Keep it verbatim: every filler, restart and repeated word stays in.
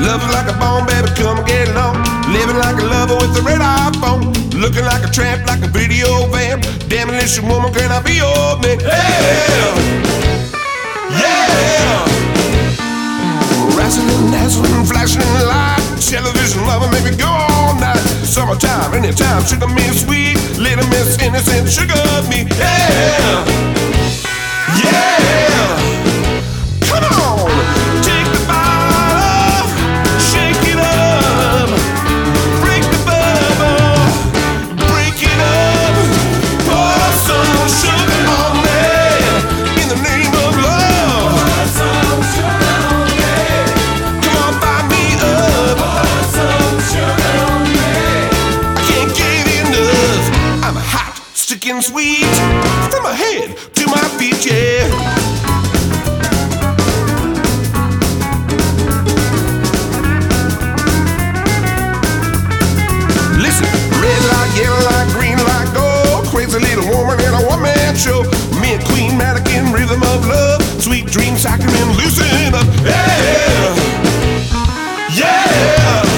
Love is like a bomb, baby, come and get along. Living like a lover with a red iPhone. Looking like a tramp, like a video vamp. Demolition woman, can I be your man? Yeah, yeah. Wrestling and dancing, flashing in the light. Television lover, make me go all night. Summertime, anytime, sugar me sweet. Little miss innocent, sugar me. Yeah, yeah. Come on, take the bottle, shake it up, break the bubble, break it up, pour some sugar on me in the name of love. Pour some sugar on me. Come on, buy me up. Pour some sugar on me. I can't get enough. I'm hot, sticking sweet, from my head to my feet, yeah. Red light, yellow light, green light, gold. Crazy little woman in a one-man show. Me and Queen Mannequin, rhythm of love. Sweet dream, saccharin, loosen up. Yeah, yeah.